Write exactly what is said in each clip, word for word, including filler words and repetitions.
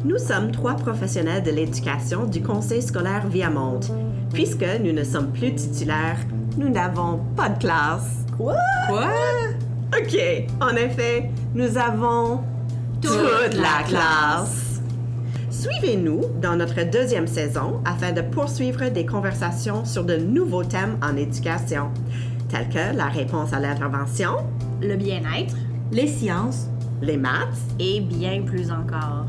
Nous sommes trois professionnels de l'éducation du Conseil scolaire Viamonde. Puisque nous ne sommes plus titulaires, nous n'avons pas de classe. Quoi? Quoi? OK. En effet, nous avons toute, toute la classe. Suivez-nous dans notre deuxième saison afin de poursuivre des conversations sur de nouveaux thèmes en éducation, tels que la réponse à l'intervention, le bien-être, les sciences, les maths et bien plus encore.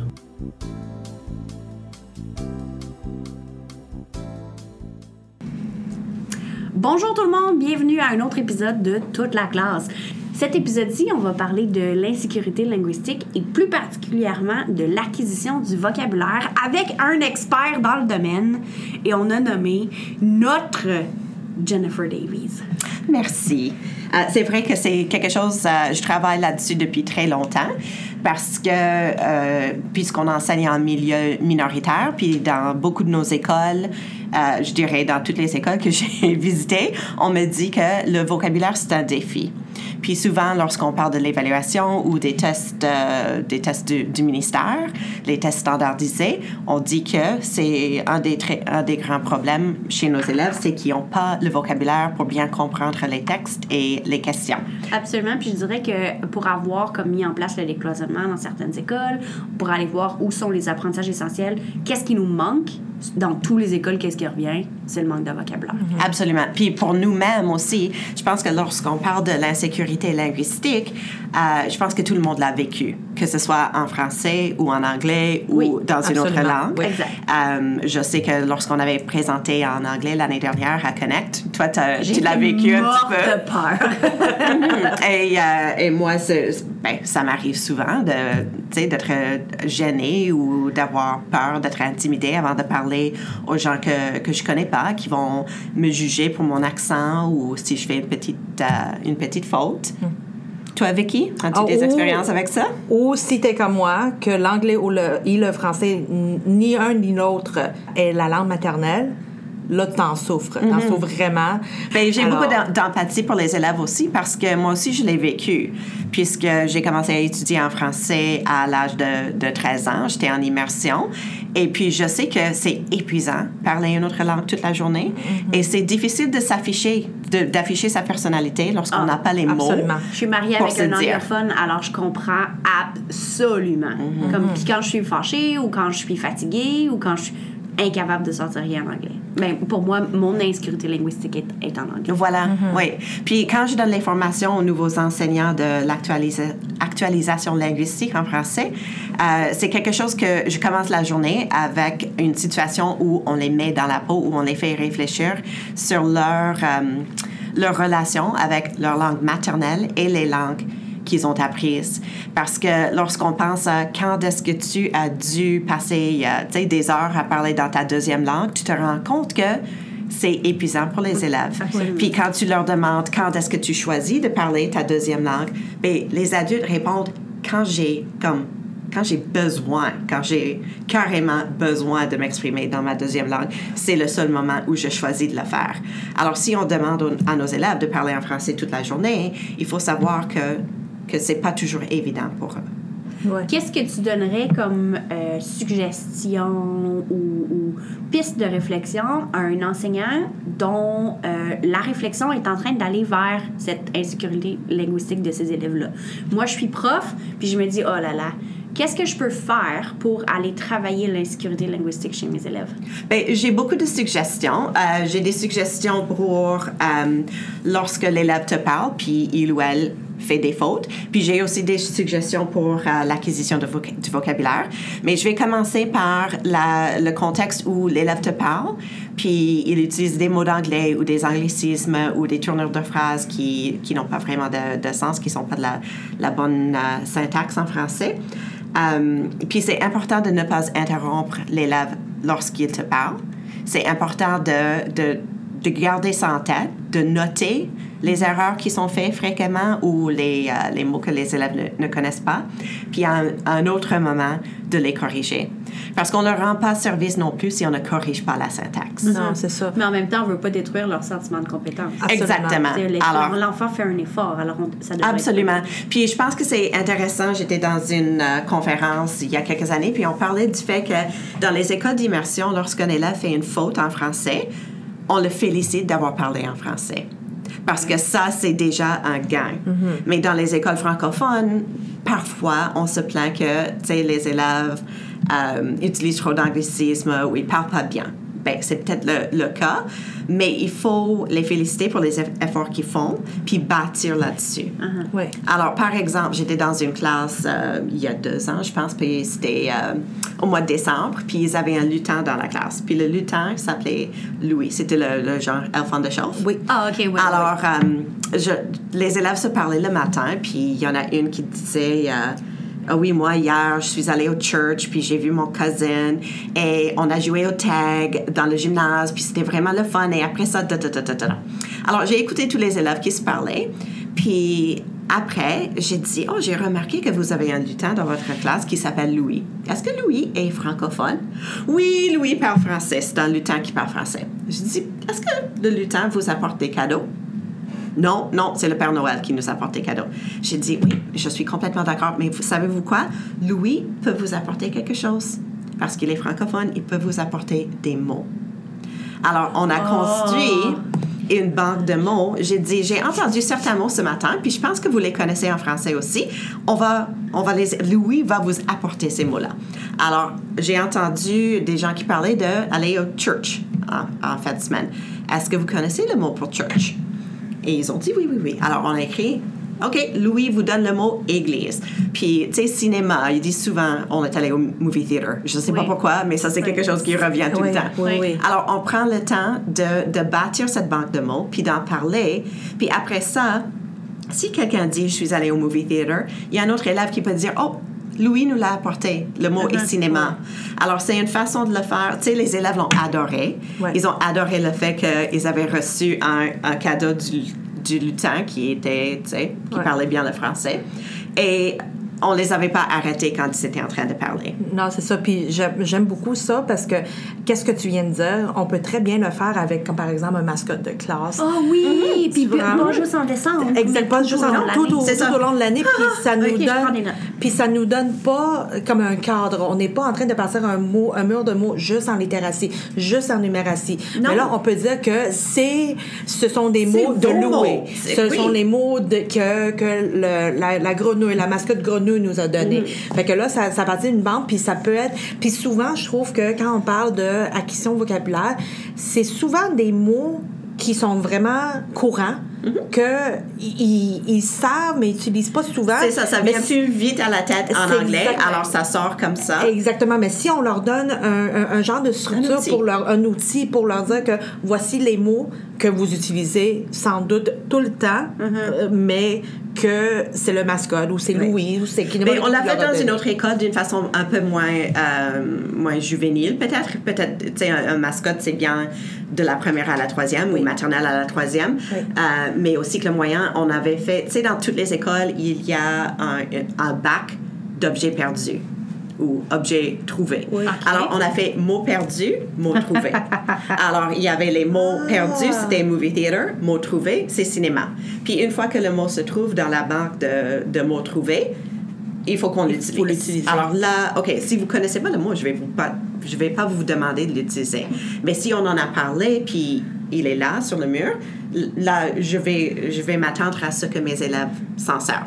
Bonjour tout le monde, bienvenue à un autre épisode de Toute la classe. Cet épisode-ci, on va parler de l'insécurité linguistique et plus particulièrement de l'acquisition du vocabulaire avec un expert dans le domaine. Et on a nommé notre Jennifer Davies. Merci. Euh, c'est vrai que c'est quelque chose, euh, je travaille là-dessus depuis très longtemps parce que, euh, puisqu'on enseigne en milieu minoritaire, puis dans beaucoup de nos écoles, euh, je dirais dans toutes les écoles que j'ai visitées, on me dit que le vocabulaire, c'est un défi. Puis souvent, lorsqu'on parle de l'évaluation ou des tests, euh, des tests du, du ministère, les tests standardisés, on dit que c'est un des, très, un des grands problèmes chez nos élèves, c'est qu'ils n'ont pas le vocabulaire pour bien comprendre les textes et les questions. Absolument. Puis je dirais que pour avoir comme mis en place le décloisonnement dans certaines écoles, pour aller voir où sont les apprentissages essentiels, qu'est-ce qui nous manque dans toutes les écoles, qu'est-ce qui revient? C'est le manque de vocabulaire. Mm-hmm. Absolument. Puis pour nous-mêmes aussi, je pense que lorsqu'on parle de l'insécurité linguistique, euh, je pense que tout le monde l'a vécu, que ce soit en français ou en anglais ou oui, dans absolument. une autre langue. Oui, exact. Euh, je sais que lorsqu'on avait présenté en anglais l'année dernière à Connect, toi, tu l'as vécu un petit peu. J'ai de peur. et, euh, et moi, c'est, ben, ça m'arrive souvent de, d'être gênée ou d'avoir peur, d'être intimidée avant de parler aux gens que, que je connais pas, qui vont me juger pour mon accent ou si je fais une petite, euh, une petite faute. Mm. Toi, Vicky, as-tu oh, des expériences avec ça? Ou si t'es comme moi, que l'anglais ou le, et le français, ni un ni l'autre est la langue maternelle, là, t'en souffres. T'en mm-hmm. souffres vraiment. Bien, j'ai Alors... beaucoup d'empathie pour les élèves aussi parce que moi aussi, je l'ai vécu. Puisque j'ai commencé à étudier en français à l'âge de, de treize ans. J'étais en immersion. Et puis, je sais que c'est épuisant, parler une autre langue toute la journée. Mm-hmm. Et c'est difficile de s'afficher, de, d'afficher sa personnalité lorsqu'on n'a ah, pas les absolument. mots. Je suis mariée avec un anglophone, alors je comprends absolument. Mm-hmm. Comme quand je suis fâchée ou quand je suis fatiguée ou quand je suis incapable de sortir rien en anglais. Ben, pour moi, mon insécurité linguistique est, est en anglais. Voilà, mm-hmm. oui. Puis quand je donne les formations aux nouveaux enseignants de l'actualisation linguistique en français, euh, c'est quelque chose que je commence la journée avec une situation où on les met dans la peau, où on les fait réfléchir sur leur, euh, leur relation avec leur langue maternelle et les langues qu'ils ont apprises. Parce que lorsqu'on pense à quand est-ce que tu as dû passer euh, des heures à parler dans ta deuxième langue, tu te rends compte que c'est épuisant pour les élèves. Absolument. Puis quand tu leur demandes quand est-ce que tu choisis de parler ta deuxième langue, bien, les adultes répondent quand j'ai comme quand j'ai besoin, quand j'ai carrément besoin de m'exprimer dans ma deuxième langue, c'est le seul moment où je choisis de le faire. Alors si on demande à nos élèves de parler en français toute la journée, il faut savoir que que c'est pas toujours évident pour eux. Ouais. Qu'est-ce que tu donnerais comme euh, suggestion ou, ou piste de réflexion à un enseignant dont euh, la réflexion est en train d'aller vers cette insécurité linguistique de ces élèves-là? Moi, je suis prof, puis je me dis, oh là là, qu'est-ce que je peux faire pour aller travailler l'insécurité linguistique chez mes élèves? Bien, j'ai beaucoup de suggestions. Euh, j'ai des suggestions pour euh, lorsque l'élève te parle, puis il ou elle fait des fautes. Puis j'ai aussi des suggestions pour euh, l'acquisition de voc- du vocabulaire. Mais je vais commencer par la, le contexte où l'élève te parle, puis il utilise des mots d'anglais ou des anglicismes ou des tournures de phrases qui, qui n'ont pas vraiment de, de sens, qui ne sont pas de la, la bonne euh, syntaxe en français. Um, puis c'est important de ne pas interrompre l'élève lorsqu'il te parle. C'est important de, de, de garder ça en tête, de noter les erreurs qui sont faites fréquemment ou les, euh, les mots que les élèves ne, ne connaissent pas, puis à un, un autre moment, de les corriger. Parce qu'on ne leur rend pas service non plus si on ne corrige pas la syntaxe. Non, c'est ça. Mais en même temps, on ne veut pas détruire leur sentiment de compétence. Exactement. Alors, l'enfant fait un effort, alors on, ça devrait absolument. Être... Puis je pense que c'est intéressant. J'étais dans une euh, conférence il y a quelques années, puis on parlait du fait que dans les écoles d'immersion, lorsqu'un élève fait une faute en français, on le félicite d'avoir parlé en français. Parce que ça, c'est déjà un gain. Mm-hmm. Mais dans les écoles francophones, parfois, on se plaint que, tu sais, les élèves euh, utilisent trop d'anglicisme ou ils parlent pas bien. Bien, c'est peut-être le, le cas, mais il faut les féliciter pour les efforts qu'ils font, puis bâtir là-dessus. Uh-huh. Oui. Alors, par exemple, j'étais dans une classe euh, il y a deux ans, je pense, puis c'était euh, au mois de décembre, puis ils avaient un lutin dans la classe. Puis le lutin s'appelait Louis. C'était le, le genre Elf on the Shelf. Oui. Ah, OK, oui. Alors, oui. Euh, je, les élèves se parlaient le matin, puis il y en a une qui disait... Euh, Ah oui, moi, hier, je suis allée au church, puis j'ai vu mon cousin, et on a joué au tag dans le gymnase, puis c'était vraiment le fun, et après ça, da, da, da, da, da. Alors, j'ai écouté tous les élèves qui se parlaient, puis après, j'ai dit, oh, j'ai remarqué que vous avez un lutin dans votre classe qui s'appelle Louis. Est-ce que Louis est francophone? Oui, Louis parle français, c'est un lutin qui parle français. J'ai dit, est-ce que le lutin vous apporte des cadeaux? Non, non, c'est le Père Noël qui nous apporte des cadeaux. J'ai dit, oui, je suis complètement d'accord, mais vous, savez-vous quoi? Louis peut vous apporter quelque chose. Parce qu'il est francophone, il peut vous apporter des mots. Alors, on a construit une banque de mots. J'ai dit, j'ai entendu certains mots ce matin, puis je pense que vous les connaissez en français aussi. On va, on va les... Louis va vous apporter ces mots-là. Alors, j'ai entendu des gens qui parlaient d'aller au church en, en fin de semaine. Est-ce que vous connaissez le mot pour church? Et ils ont dit oui, oui, oui. Alors, on a écrit, OK, Louis vous donne le mot église. Puis, tu sais, cinéma, ils disent souvent, on est allé au movie theater. Je ne sais oui. pas pourquoi, mais ça, c'est oui. quelque chose qui revient tout oui. le temps. Oui, oui. Alors, on prend le temps de, de bâtir cette banque de mots, puis d'en parler. Puis après ça, si quelqu'un dit, je suis allé au movie theater, il y a un autre élève qui peut dire, oh, Louis nous l'a apporté. Le mot uh-huh. est cinéma. Ouais. Alors, c'est une façon de le faire. Tu sais, les élèves l'ont adoré. Ouais. Ils ont adoré le fait qu'ils avaient reçu un, un cadeau du, du lutin qui était, tu sais, qui ouais. parlait bien le français. Et on les avait pas arrêtés quand ils étaient en train de parler. Non, c'est ça. Puis j'aime, j'aime beaucoup ça parce que qu'est-ce que tu viens de dire? On peut très bien le faire avec, comme par exemple, un mascotte de classe. Oh oui! Mm-hmm. Puis pas juste en décembre. Exactement, pas juste en décembre. Tout, tout, tout, tout au long de l'année. Puis ça nous okay, donne... Puis ça nous donne pas comme un cadre. On n'est pas en train de passer un mot, un mur de mots juste en littératie, juste en numératie. Non. Mais là, on peut dire que c'est, ce sont des c'est mots de louer. Ce oui. sont les mots de, que, que le, la, la grenouille, la mascotte grenouille nous a donné. Mm-hmm. Fait que là, ça, ça partit d'une bande, puis ça peut être... Puis souvent, je trouve que quand on parle d'acquisition vocabulaire, c'est souvent des mots qui sont vraiment courants, mm-hmm. qu'ils ils savent, mais ils n'utilisent pas souvent. C'est ça, ça vient mais plus vite à la tête en anglais, exactement. Alors ça sort comme ça. Exactement, mais si on leur donne un, un, un genre de structure, un pour leur, un outil pour leur dire que voici les mots que vous utilisez sans doute tout le temps, mm-hmm. euh, mais que c'est le mascotte ou c'est Louis oui. ou c'est... Mais on l'a fait dans une autre école d'une façon un peu moins, euh, moins juvénile. Peut-être, peut-être tu sais, un, un mascotte, c'est bien de la première à la troisième oui. ou maternelle à la troisième. Oui. Euh, mais aussi que le moyen, on avait fait... Tu sais, dans toutes les écoles, il y a un, un bac d'objets perdus ou objets trouvés. Oui. Okay. Alors, on a fait mots perdus, mots trouvés. Alors, il y avait les mots ah. perdus, c'était movie theater, mots trouvés, c'est cinéma. Puis, une fois que le mot se trouve dans la banque de, de mots trouvés, il faut qu'on l'utilise. Faut l'utiliser. Alors là, OK, si vous ne connaissez pas le mot, je ne vais, vous pas, je vais pas vous demander de l'utiliser. Mais si on en a parlé, puis il est là, sur le mur, là, je vais, je vais m'attendre à ce que mes élèves s'en servent.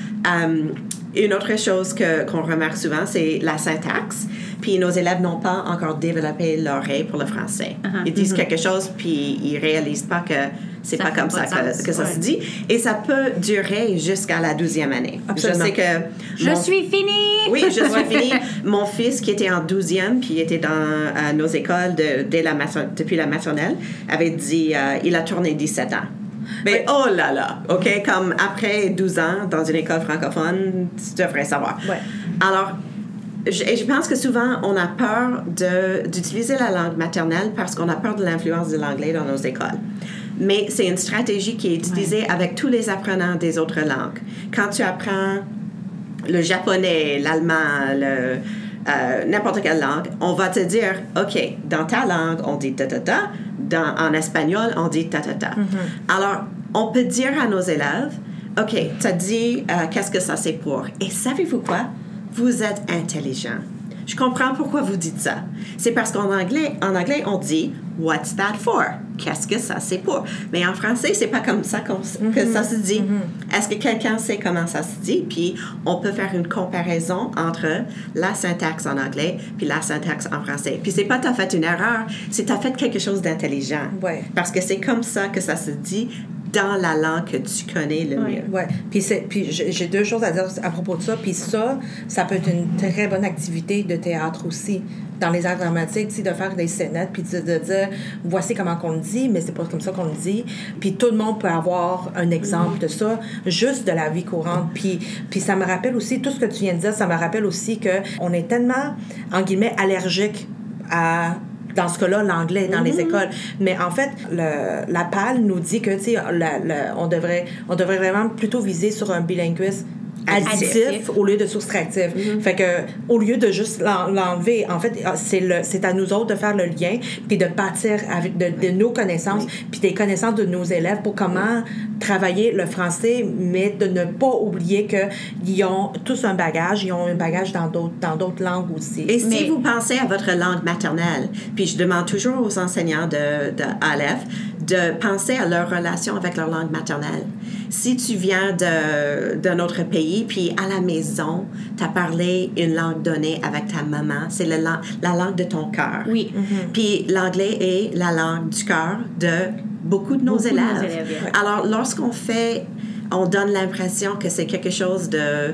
Um, Une autre chose que, qu'on remarque souvent, c'est la syntaxe. Puis nos élèves n'ont pas encore développé l'oreille pour le français. Uh-huh. Ils disent mm-hmm. quelque chose, puis ils réalisent pas que c'est ça pas comme ça que, que ça ouais. se dit. Et ça peut durer jusqu'à la douzième année. Absolument. Je sais que... Je mon... suis finie! Oui, je suis finie. Mon fils, qui était en douzième, puis était dans euh, nos écoles de, dès la mater... depuis la maternelle, avait dit... Euh, il a tourné dix-sept ans. Mais oui. oh là là, OK? Comme après douze ans dans une école francophone, tu devrais savoir. Ouais. Alors, je, et je pense que souvent, on a peur de, d'utiliser la langue maternelle parce qu'on a peur de l'influence de l'anglais dans nos écoles. Mais c'est une stratégie qui est utilisée ouais. avec tous les apprenants des autres langues. Quand tu apprends le japonais, l'allemand, le, euh, n'importe quelle langue, on va te dire, OK, dans ta langue, on dit ta-ta-ta, dans, en espagnol, on dit ta-ta-ta. Mm-hmm. Alors, on peut dire à nos élèves, OK, tu as dit, euh, qu'est-ce que ça c'est pour? Et savez-vous quoi? Vous êtes intelligent. Je comprends pourquoi vous dites ça. C'est parce qu'en anglais, en anglais, on dit « What's that for? » Qu'est-ce que ça c'est pour? Mais en français, c'est pas comme ça qu'on, mm-hmm. que ça se dit. Mm-hmm. Est-ce que quelqu'un sait comment ça se dit? Puis on peut faire une comparaison entre la syntaxe en anglais puis la syntaxe en français. Puis c'est pas t'as fait une erreur, c'est t'as fait quelque chose d'intelligent. Ouais. Parce que c'est comme ça que ça se dit dans la langue que tu connais le ouais. mieux. Oui. Puis, c'est, puis j'ai deux choses à dire à propos de ça. Puis ça, ça peut être une très bonne activité de théâtre aussi. Dans les arts dramatiques, tu sais, de faire des scénettes, puis de, de dire, voici comment qu'on le dit, mais c'est pas comme ça qu'on le dit. Puis tout le monde peut avoir un exemple mm-hmm. de ça, juste de la vie courante. Puis, puis ça me rappelle aussi, tout ce que tu viens de dire, ça me rappelle aussi qu'on est tellement, en guillemets, allergique à... dans ce cas-là, l'anglais dans mm-hmm. les écoles. Mais en fait, le, la P A L nous dit que, tu sais, on devrait, on devrait vraiment plutôt viser sur un bilinguisme additif, additif au lieu de soustractif. Mm-hmm. Fait que, au lieu de juste l'en, l'enlever, en fait, c'est, le, c'est à nous autres de faire le lien puis de bâtir avec de, de nos connaissances oui. puis des connaissances de nos élèves pour comment oui. travailler le français, mais de ne pas oublier qu'ils ont tous un bagage, ils ont un bagage dans d'autres, dans d'autres langues aussi. Et si mais, vous pensez à votre langue maternelle, puis je demande toujours aux enseignants de, de A L F de penser à leur relation avec leur langue maternelle. Si tu viens de, d'un autre pays, puis à la maison, tu as parlé une langue donnée avec ta maman, c'est le, la langue de ton cœur. Oui. Mm-hmm. Puis l'anglais est la langue du cœur de beaucoup de nos beaucoup élèves. De nos élèves ouais. Alors, lorsqu'on fait, on donne l'impression que c'est quelque chose de,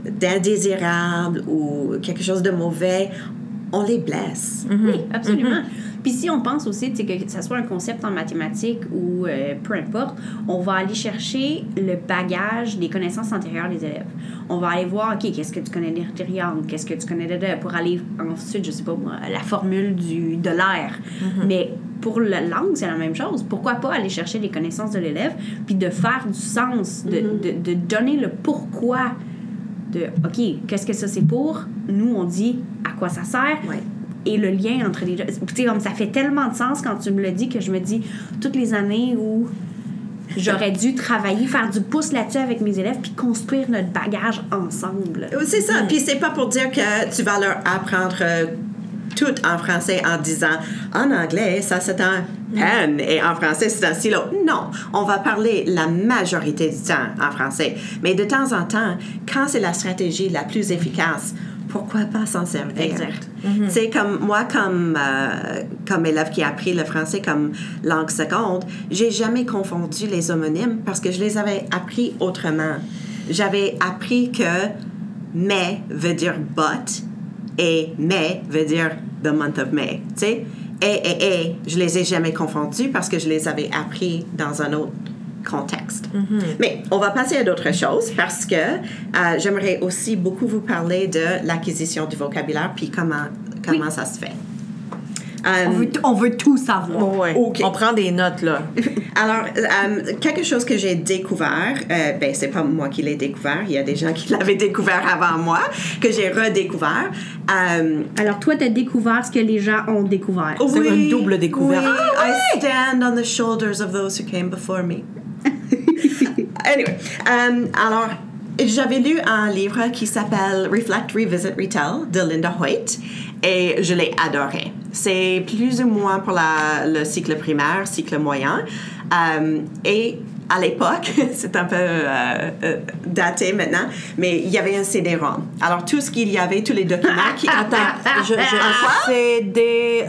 d'indésirable ou quelque chose de mauvais, on les blesse. Mm-hmm. Oui, absolument. Mm-hmm. Puis si on pense aussi que ce soit un concept en mathématiques ou euh, peu importe, on va aller chercher le bagage des connaissances antérieures des élèves. On va aller voir, OK, qu'est-ce que tu connais des triangles, qu'est-ce que tu connais de... pour aller ensuite, je sais pas moi, la formule du, de l'air. Mm-hmm. Mais pour la langue, c'est la même chose. Pourquoi pas aller chercher les connaissances de l'élève puis de faire du sens, de, mm-hmm. de, de donner le pourquoi de, OK, qu'est-ce que ça c'est pour? Nous, on dit à quoi ça sert. Ouais. Et le lien entre les deux. Tu sais, comme ça fait tellement de sens quand tu me le dis que je me dis, toutes les années où j'aurais dû travailler, faire du pouce là-dessus avec mes élèves puis construire notre bagage ensemble. C'est ça. Mmh. Puis c'est pas pour dire que tu vas leur apprendre euh, tout en français en disant, en anglais, ça c'est un pen et en français c'est un stylo. Non, on va parler la majorité du temps en français. Mais de temps en temps, quand c'est la stratégie la plus efficace, pourquoi pas s'en servir? Exact. Mm-hmm. Tu sais, comme moi, comme, euh, comme élève qui a appris le français comme langue seconde, j'ai jamais confondu les homonymes parce que je les avais appris autrement. J'avais appris que « mai » veut dire « but » et « mai » veut dire « the month of May ». Tu sais, « et » et « et », je les ai jamais confondus parce que je les avais appris dans un autre contexte. Mm-hmm. Mais on va passer à d'autres choses parce que euh, j'aimerais aussi beaucoup vous parler de l'acquisition du vocabulaire puis comment, comment oui. ça se fait. Um, on, veut t- on veut tout savoir. Ouais. Okay. On prend des notes, là. Alors, um, quelque chose que j'ai découvert, euh, ben c'est pas moi qui l'ai découvert, il y a des gens qui l'avaient découvert avant moi, que j'ai redécouvert. Um, Alors, toi, tu as découvert ce que les gens ont découvert. Oui, c'est une double découverte. Oui, ah, I stand on the shoulders of those who came before me. Anyway, um, alors, j'avais lu un livre qui s'appelle Reflect, Revisit, Retell de Linda Hoyt et je l'ai adoré. C'est plus ou moins pour la, le cycle primaire, cycle moyen. Um, et à l'époque, c'est un peu euh, euh, daté maintenant, mais il y avait un C D-ROM. Alors, tout ce qu'il y avait, tous les documents qui... Attends, je... je C D...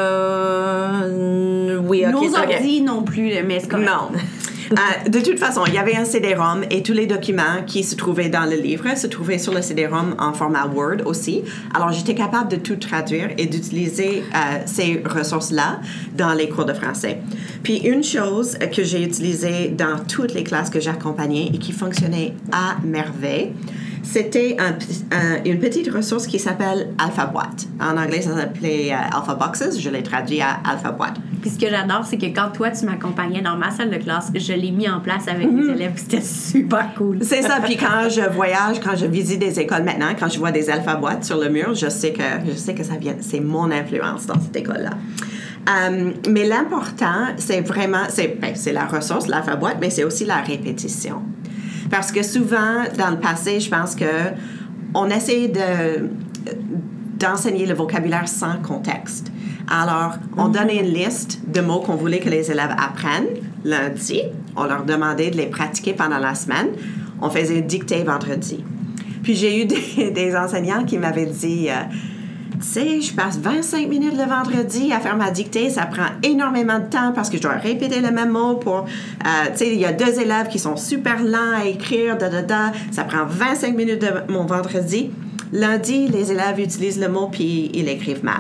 Euh... Oui, OK. Nos ordi non plus, mais c'est correct. Non. Euh, de toute façon, il y avait un C D-ROM et tous les documents qui se trouvaient dans le livre se trouvaient sur le C D-ROM en format Word aussi. Alors, j'étais capable de tout traduire et d'utiliser euh, ces ressources-là dans les cours de français. Puis, une chose que j'ai utilisée dans toutes les classes que j'accompagnais et qui fonctionnait à merveille, c'était un, un, une petite ressource qui s'appelle AlphaBoîte. En anglais, ça s'appelait euh, Alpha Boxes. Je l'ai traduit à AlphaBoîte. Puis ce que j'adore, c'est que quand toi, tu m'accompagnais dans ma salle de classe, je l'ai mis en place avec mm-hmm. mes élèves. C'était super cool. C'est ça. Puis quand je voyage, quand je visite des écoles maintenant, quand je vois des AlphaBoîtes sur le mur, je sais que, je sais que ça vient, c'est mon influence dans cette école-là. Um, mais l'important, c'est vraiment, c'est, ben, c'est la ressource, l'alphaboîte, mais c'est aussi la répétition. Parce que souvent, dans le passé, je pense que on essaie de, d'enseigner le vocabulaire sans contexte. Alors, on mm-hmm. donnait une liste de mots qu'on voulait que les élèves apprennent lundi. On leur demandait de les pratiquer pendant la semaine. On faisait une dictée vendredi. Puis j'ai eu des, des enseignants qui m'avaient dit... Euh, Tu sais, je passe vingt-cinq minutes le vendredi à faire ma dictée. Ça prend énormément de temps parce que je dois répéter le même mot pour... Euh, tu sais, il y a deux élèves qui sont super lents à écrire, da, da, da. Ça prend vingt-cinq minutes de mon vendredi. Lundi, les élèves utilisent le mot puis ils l'écrivent mal.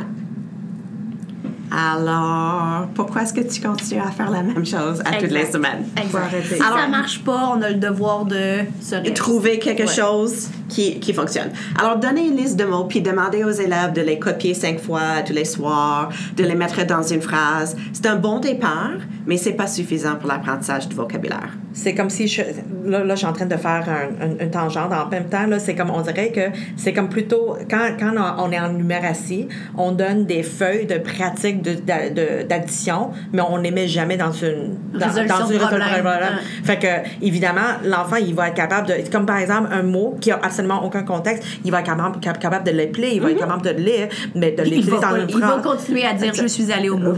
Alors, pourquoi est-ce que tu continues à faire la même chose à exact. Toutes les semaines? Exact. Si Alors, ça marche pas, on a le devoir de se réaliser. Trouver quelque ouais. chose qui, qui fonctionne. Alors, donnez une liste de mots, puis demandez aux élèves de les copier cinq fois tous les soirs, de les mettre dans une phrase. C'est un bon départ, mais c'est pas suffisant pour l'apprentissage du vocabulaire. C'est comme si, je, là, là, je suis en train de faire un, un, une tangente. En même temps, là, c'est comme, on dirait que c'est comme plutôt, quand, quand on est en numératie, on donne des feuilles de pratique de, de, de, d'addition, mais on les met jamais dans une... Dans, résolution dans une de problème. problème. Ouais. Fait que, évidemment, l'enfant, il va être capable de... Comme par exemple, un mot qui a absolument aucun contexte, il va être capable, capable de l'épeler, il va mm-hmm. être capable de le lire, mais de l'écrire dans une phrase. Il va continuer à dire « Je suis allée au movie ».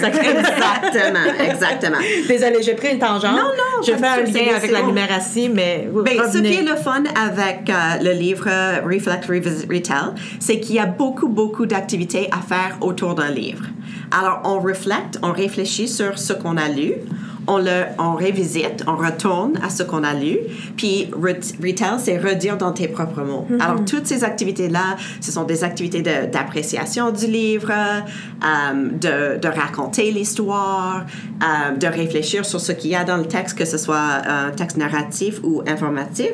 Exactement, exactement. Désolée, j'ai pris une tangente. Non, non, je fais un lien avec la numératie, mais... Ben, ce qui est le fun avec euh, le livre Reflect, Revisit, Retell, c'est qu'il y a beaucoup, beaucoup d'activités à faire autour d'un livre. Alors, on reflète, on réfléchit sur ce qu'on a lu, on le, on révisite, on retourne à ce qu'on a lu, puis retell, c'est redire dans tes propres mots. Mm-hmm. Alors, toutes ces activités-là, ce sont des activités de, d'appréciation du livre, euh, de, de raconter l'histoire, euh, de réfléchir sur ce qu'il y a dans le texte, que ce soit un texte narratif ou informatif.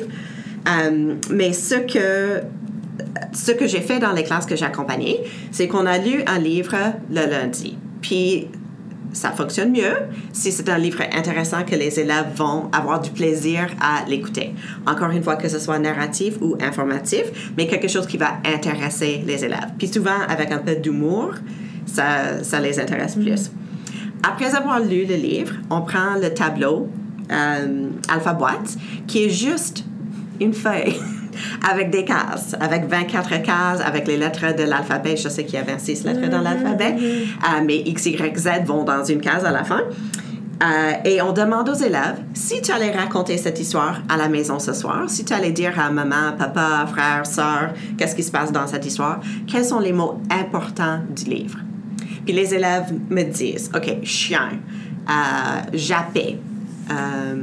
Euh, mais ce que... Ce que j'ai fait dans les classes que j'ai accompagnées, c'est qu'on a lu un livre le lundi. Puis, ça fonctionne mieux si c'est un livre intéressant que les élèves vont avoir du plaisir à l'écouter. Encore une fois, que ce soit narratif ou informatif, mais quelque chose qui va intéresser les élèves. Puis souvent, avec un peu d'humour, ça, ça les intéresse plus. Après avoir lu le livre, on prend le tableau euh, AlphaBoîte, qui est juste une feuille avec des cases, avec vingt-quatre cases, avec les lettres de l'alphabet. Je sais qu'il y a vingt-six lettres dans l'alphabet, euh, mais X, Y, Z vont dans une case à la fin. Euh, et on demande aux élèves, si tu allais raconter cette histoire à la maison ce soir, si tu allais dire à maman, papa, frère, sœur, qu'est-ce qui se passe dans cette histoire, quels sont les mots importants du livre? Puis les élèves me disent, OK, chien, euh, jappé, euh,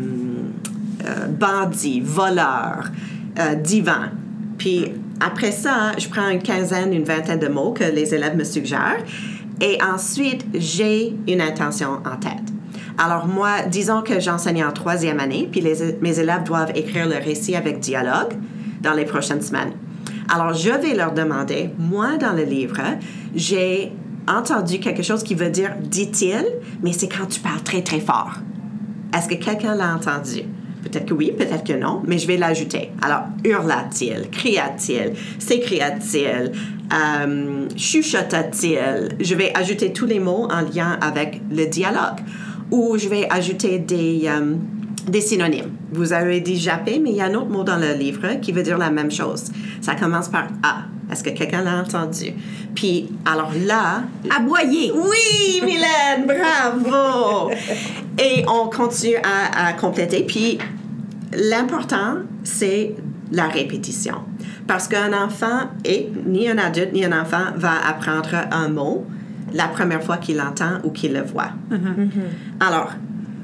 euh, bandit, voleur, Euh, divan. Puis après ça, je prends une quinzaine, une vingtaine de mots que les élèves me suggèrent. Et ensuite, j'ai une intention en tête. Alors moi, disons que j'enseigne en troisième année, puis les, mes élèves doivent écrire le récit avec dialogue dans les prochaines semaines. Alors je vais leur demander, moi dans le livre, j'ai entendu quelque chose qui veut dire « dit-il », mais c'est quand tu parles très très fort. Est-ce que quelqu'un l'a entendu? Peut-être que oui, peut-être que non, mais je vais l'ajouter. Alors, hurla-t-il, cria-t-il, s'écria-t-il, euh, chuchota-t-il. Je vais ajouter tous les mots en lien avec le dialogue. Ou je vais ajouter des, euh, des synonymes. Vous avez dit japper, mais il y a un autre mot dans le livre qui veut dire la même chose. Ça commence par A. Est-ce que quelqu'un l'a entendu? Puis, alors là... Aboyer! Oui, Mylène, bravo! Et on continue à, à compléter. Puis, l'important, c'est la répétition. Parce qu'un enfant, et ni un adulte ni un enfant, va apprendre un mot la première fois qu'il l'entend ou qu'il le voit. Mm-hmm. Mm-hmm. Alors,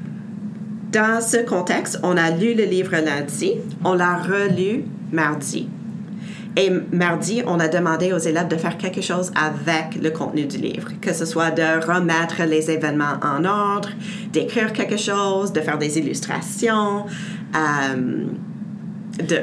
dans ce contexte, on a lu le livre lundi, on l'a relu mardi. Et mardi, on a demandé aux élèves de faire quelque chose avec le contenu du livre, que ce soit de remettre les événements en ordre, d'écrire quelque chose, de faire des illustrations, euh, de...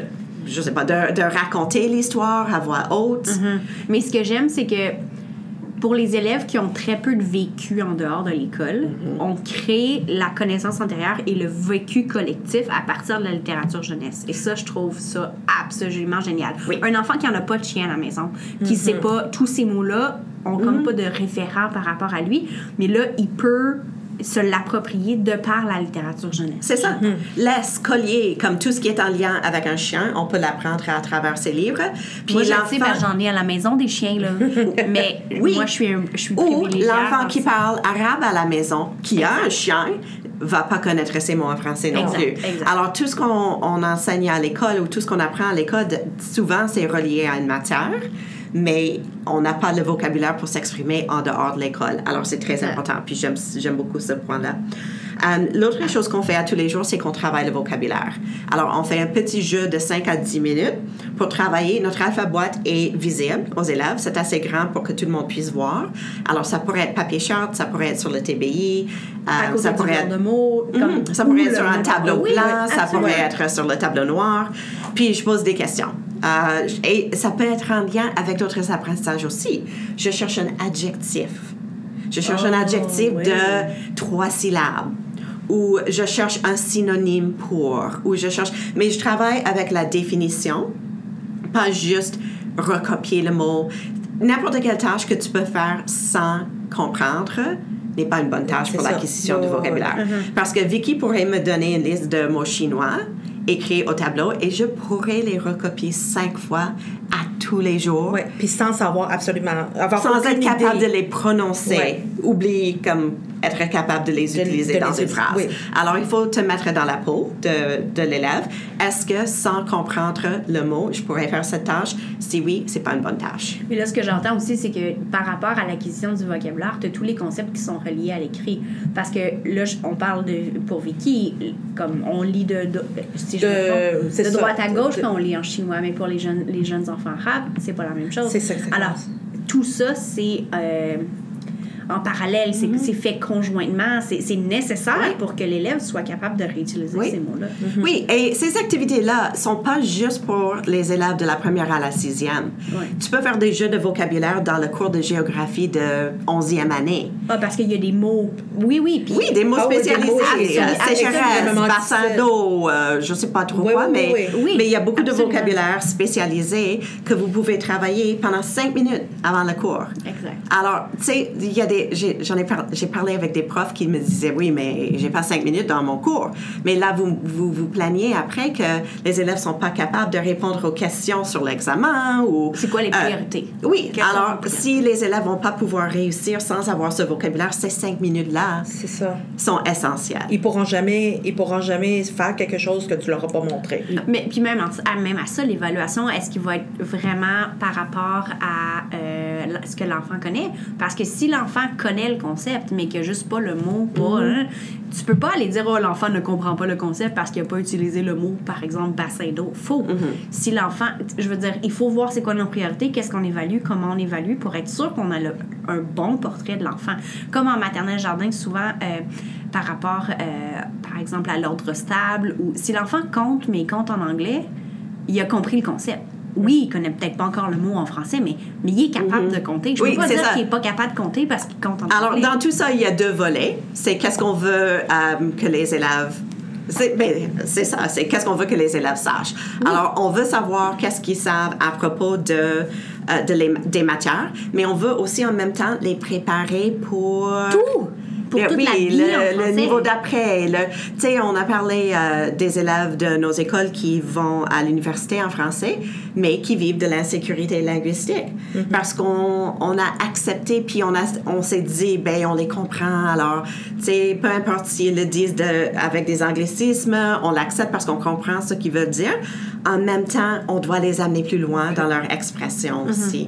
je sais pas, de, de raconter l'histoire à voix haute. Mm-hmm. Mais ce que j'aime, c'est que pour les élèves qui ont très peu de vécu en dehors de l'école, mm-hmm. on crée la connaissance antérieure et le vécu collectif à partir de la littérature jeunesse. Et ça, je trouve ça absolument génial. Oui. Un enfant qui n'en a pas de chien à la maison, qui ne mm-hmm. sait pas tous ces mots-là, on ne mm-hmm. pas de référent par rapport à lui, mais là, il peut se l'approprier de par la littérature jeunesse. C'est ça. Mm-hmm. Laisse, collier, comme tout ce qui est en lien avec un chien, on peut l'apprendre à travers ses livres. Puis moi, je sais, ben, j'en ai à la maison des chiens, là. Mais oui. moi, je suis, je suis privilégiée. Ou l'enfant qui parle arabe à la maison, qui exact. a un chien, va pas connaître ces mots en français non exact, plus. Exact. Alors, tout ce qu'on on enseigne à l'école ou tout ce qu'on apprend à l'école, souvent, c'est relié à une matière, mais on n'a pas le vocabulaire pour s'exprimer en dehors de l'école. Alors, c'est très important. Puis, j'aime, j'aime beaucoup ce point-là. Um, l'autre chose qu'on fait à tous les jours, c'est qu'on travaille le vocabulaire. Alors, on fait un petit jeu de cinq à dix minutes pour travailler. Notre alpha-boîte est visible aux élèves. C'est assez grand pour que tout le monde puisse voir. Alors, ça pourrait être papier charte, ça pourrait être sur le T B I. Um, ça pourrait être... de mots. Comme mm-hmm. Ça pourrait être sur un tableau oui, blanc, oui, ça pourrait être sur le tableau noir. Puis, je pose des questions. Euh, et ça peut être en lien avec d'autres apprentissages aussi. Je cherche un adjectif. Je cherche oh, un adjectif oui. de trois syllabes. Ou je cherche un synonyme pour. Ou je cherche... Mais je travaille avec la définition, pas juste recopier le mot. N'importe quelle tâche que tu peux faire sans comprendre n'est pas une bonne tâche C'est pour ça. l'acquisition oh, du vocabulaire. Uh-huh. Parce que Vicky pourrait me donner une liste de mots chinois écrits au tableau et je pourrais les recopier cinq fois à tous les jours. Oui, puis sans savoir absolument... Avoir sans être idée. capable de les prononcer. Ouais. Oublie comme être capable de les de, utiliser de dans les une phrase. Oui. Alors, il faut te mettre dans la peau de, de l'élève. Est-ce que sans comprendre le mot, je pourrais faire cette tâche? Si oui, c'est pas une bonne tâche. Mais là, ce que j'entends aussi, c'est que par rapport à l'acquisition du vocabulaire, tu as tous les concepts qui sont reliés à l'écrit. Parce que là, on parle de... Pour Vicky, comme on lit de... de si je de, me trompe, de droite à gauche, quand on lit en chinois, mais pour les jeunes, les jeunes enfants arabes, c'est pas la même chose. C'est ça que c'est Alors, tout ça, c'est... Euh, en parallèle, c'est, mm-hmm. c'est fait conjointement, c'est, c'est nécessaire oui. pour que l'élève soit capable de réutiliser oui. ces mots-là. Mm-hmm. Oui, et ces activités-là ne sont pas juste pour les élèves de la première à la sixième. Oui. Tu peux faire des jeux de vocabulaire dans le cours de géographie de onzième année. Ah, parce qu'il y a des mots... Oui, oui. Puis... Oui, des mots oh, spécialisés. Oui, euh, sécheresse, bassin d'eau, euh, je ne sais pas trop oui, quoi, oui, mais, oui, oui. mais il y a beaucoup Absolument. de vocabulaire spécialisé que vous pouvez travailler pendant cinq minutes avant le cours. Exact. Alors, tu sais, il y a des... J'ai, j'en ai J'ai parlé avec des profs qui me disaient, oui, mais j'ai pas cinq minutes dans mon cours. Mais là, vous vous, vous plaignez après que les élèves sont pas capables de répondre aux questions sur l'examen ou... C'est quoi les priorités? Euh, oui. Quelles alors, si les élèves vont pas pouvoir réussir sans avoir ce vocabulaire, ces cinq minutes-là C'est ça. sont essentielles. Ils pourront jamais, ils pourront jamais faire quelque chose que tu leur as pas montré. Mais puis même, à, même à ça, l'évaluation, est-ce qu'il va être vraiment par rapport à euh, ce que l'enfant connaît? Parce que si l'enfant connaît le concept, mais qu'il n'y a juste pas le mot, pas, mm-hmm. hein, tu peux pas aller dire, oh, l'enfant ne comprend pas le concept parce qu'il n'a pas utilisé le mot, par exemple, bassin d'eau. Faux. Mm-hmm. Si l'enfant, je veux dire, il faut voir c'est quoi nos priorités, qu'est-ce qu'on évalue, comment on évalue pour être sûr qu'on a le, un bon portrait de l'enfant. Comme en maternelle jardin, souvent, euh, par rapport, euh, par exemple, à l'ordre stable, ou si l'enfant compte, mais il compte en anglais, il a compris le concept. Oui, il connaît peut-être pas encore le mot en français, mais, mais il est capable mm-hmm. de compter. Je ne oui, peux pas dire ça. qu'il n'est pas capable de compter parce qu'il compte en anglais. Alors, dans tout ça, il y a deux volets. C'est qu'est-ce qu'on veut euh, que les élèves... C'est, ben, c'est ça, c'est qu'est-ce qu'on veut que les élèves sachent. Oui. Alors, on veut savoir qu'est-ce qu'ils savent à propos de, euh, de les, des matières, mais on veut aussi en même temps les préparer pour... Tout! Pour toute oui, la vie le, le niveau d'après. Tu sais, on a parlé euh, des élèves de nos écoles qui vont à l'université en français, mais qui vivent de l'insécurité linguistique. Mm-hmm. Parce qu'on on a accepté, puis on, a, on s'est dit, ben on les comprend. Alors, tu sais, peu importe s'ils le disent de, avec des anglicismes, on l'accepte parce qu'on comprend ce qu'ils veulent dire. En même temps, on doit les amener plus loin dans leur expression mm-hmm. aussi.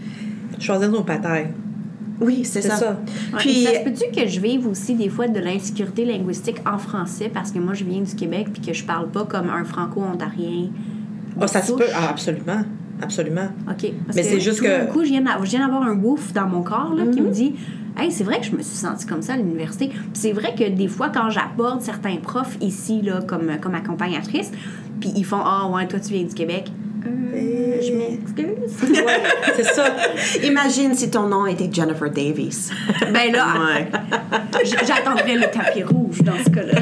Choisir nos batailles. Oui, c'est, c'est ça. ça. Ouais, puis, ça se peut-tu que je vive aussi des fois de l'insécurité linguistique en français parce que moi, je viens du Québec puis que je parle pas comme un franco-ontarien? Oh, ça se peut. Ah, absolument. Absolument. OK. Parce mais que c'est juste tout que... d'un coup, je viens, je viens d'avoir un wouf dans mon corps là, mm-hmm. qui me dit « Hey, c'est vrai que je me suis sentie comme ça à l'université. » Puis c'est vrai que des fois, quand j'aborde certains profs ici là, comme, comme accompagnatrice, puis ils font « Ah, ouais, toi, tu viens du Québec. » Euh, je m'excuse. Ouais, c'est ça. Imagine si ton nom était Jennifer Davis. Ben là, Ouais. j'attendrais le tapis rouge dans ce cas-là.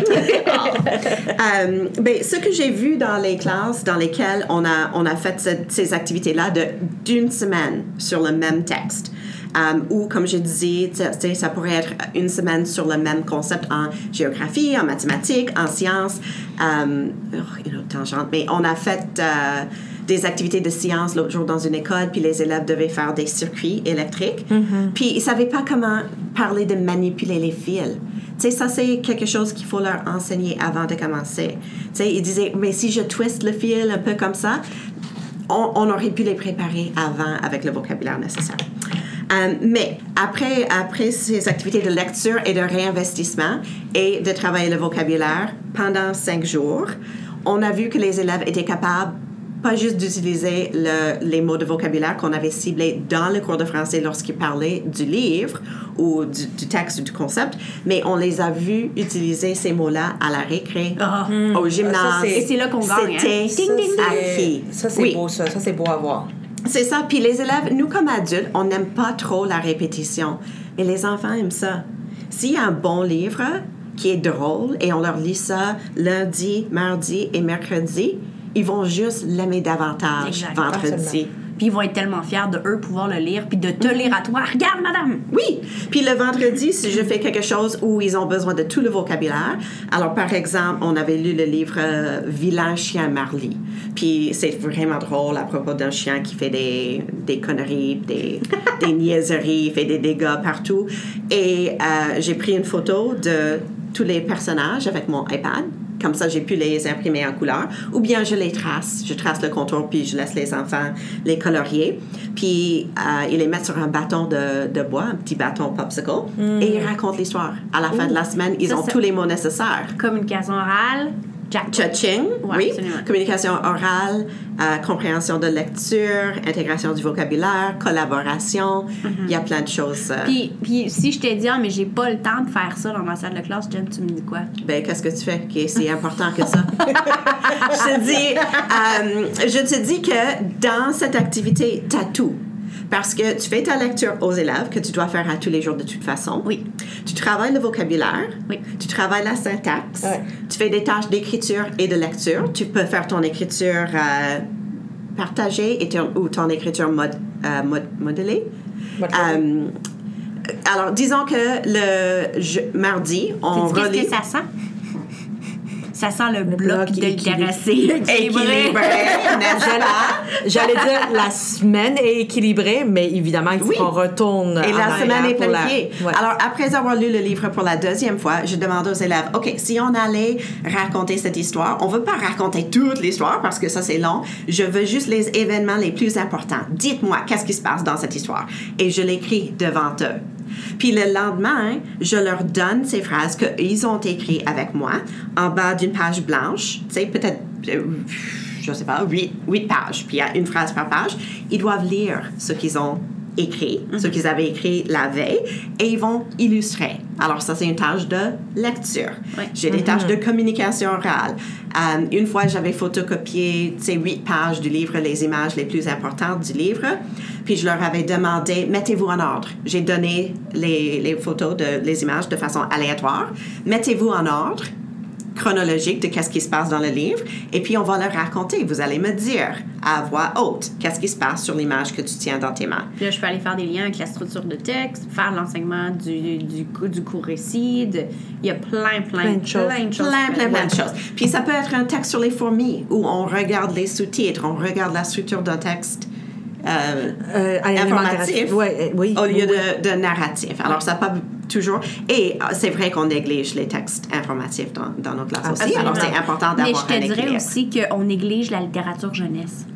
Euh, ben, ce que j'ai vu dans les classes dans lesquelles on a, on a fait ce- ces activités-là de, d'une semaine sur le même texte, euh, ou comme je disais, tu sais, ça pourrait être une semaine sur le même concept en géographie, en mathématiques, en sciences, euh, oh, une autre tangente, mais on a fait euh, des activités de sciences l'autre jour dans une école, puis les élèves devaient faire des circuits électriques, mm-hmm. puis ils savaient pas comment parler de manipuler les fils. Tu sais, ça, c'est quelque chose qu'il faut leur enseigner avant de commencer. Tu sais, ils disaient, mais si je twiste le fil un peu comme ça, on, on aurait pu les préparer avant avec le vocabulaire nécessaire. Euh, mais après, après ces activités de lecture et de réinvestissement et de travailler le vocabulaire pendant cinq jours, on a vu que les élèves étaient capables pas juste d'utiliser le, les mots de vocabulaire qu'on avait ciblés dans le cours de français lorsqu'ils parlaient du livre ou du, du texte ou du concept, mais on les a vus utiliser ces mots-là à la récré, Ah. au gymnase. Ça, c'est- Et c'est là qu'on gagne, hein? C'était Ding, ding, ding. acquis. Ça, c'est Oui. beau, ça. Ça, c'est beau à voir. C'est ça. Puis les élèves, nous comme adultes, on n'aime pas trop la répétition. Mais les enfants aiment ça. S'il y a un bon livre qui est drôle et on leur lit ça lundi, mardi et mercredi, ils vont juste l'aimer davantage Exact. vendredi. Absolument. Puis ils vont être tellement fiers de eux pouvoir le lire, puis de te lire à toi. Regarde, madame! Oui. Puis le vendredi, si je fais quelque chose où ils ont besoin de tout le vocabulaire, alors par exemple, on avait lu le livre euh, Vilain chien Marley. Puis c'est vraiment drôle à propos d'un chien qui fait des, des conneries, des, des niaiseries, fait des dégâts partout. Et euh, j'ai pris une photo de tous les personnages avec mon iPad. Comme ça, j'ai pu les imprimer en couleur. Ou bien, je les trace. Je trace le contour, puis je laisse les enfants les colorier. Puis, euh, ils les mettent sur un bâton de, de bois, un petit bâton popsicle, mm. et ils racontent l'histoire. À la fin de la semaine, ils Ça, ont ça- tous les mots nécessaires. Communication orale, jackpot. Cha-ching, Ouais, oui. absolument. Communication orale, euh, compréhension de lecture, intégration du vocabulaire, collaboration. Il y a plein de choses. euh, Puis, puis si je t'ai dit, ah, mais j'ai pas le temps de faire ça dans ma salle de classe, Jen, tu me dis quoi? Ben, qu'est-ce que tu fais qui est si important que ça? je te dis, euh, je te dis que dans cette activité, tu as tout. Parce que tu fais ta lecture aux élèves, que tu dois faire à tous les jours de toute façon. Oui. Tu travailles le vocabulaire. Oui. Tu travailles la syntaxe. Ouais. Tu fais des tâches d'écriture et de lecture. Tu peux faire ton écriture euh, partagée et ton, ou ton écriture mod, euh, mod- modélée. Modélée. Euh, alors, disons que le je- mardi, on Sais-tu relit... qu'est-ce que ça sent? Ça sent le, bloc, bloc de équilibré. littératie équilibré. n'est-ce pas? J'allais dire la semaine est équilibrée, mais évidemment, il faut Oui. qu'on retourne. Et en la semaine arrière est pour la- planifiée. Ouais. Alors, après avoir lu le livre pour la deuxième fois, je demande aux élèves, OK, si on allait raconter cette histoire, on ne veut pas raconter toute l'histoire parce que ça, c'est long. Je veux juste les événements les plus importants. Dites-moi, qu'est-ce qui se passe dans cette histoire? Et je l'écris devant eux. Puis le lendemain, je leur donne ces phrases qu'ils ont écrites avec moi en bas d'une page blanche. Tu sais, peut-être, euh, je sais pas, huit, huit pages. Puis il y a une phrase par page. Ils doivent lire ce qu'ils ont écrit, mm-hmm. ce qu'ils avaient écrit la veille, et ils vont illustrer. Alors ça, c'est une tâche de lecture. Ouais. J'ai des mm-hmm. tâches de communication orale. Um, une fois, j'avais photocopié ces huit pages du livre, les images les plus importantes du livre, puis je leur avais demandé, mettez-vous en ordre. J'ai donné les, les photos, de, les images de façon aléatoire. Mettez-vous en ordre chronologique de qu'est-ce qui se passe dans le livre, et puis on va le raconter. Vous allez me dire à voix haute qu'est-ce qui se passe sur l'image que tu tiens dans tes mains. Puis là, je peux aller faire des liens avec la structure de texte, faire l'enseignement du, du, du cours récit. De, il y a plein, plein, Plein de choses. plein de choses. Plein, plein, plein de Ouais. choses. Puis ça peut être un texte sur les fourmis où on regarde les sous-titres, on regarde la structure d'un texte euh, Euh, à l'élément informatif interactif. Ouais, euh, oui. au lieu Oui. de, de narratif. Alors, ça pas toujours... Et euh, c'est vrai qu'on néglige les textes informatifs dans, dans nos classes aussi. Absolument. Alors, c'est important Mais d'avoir je un te dirais équilibre. aussi qu'on néglige la littérature jeunesse.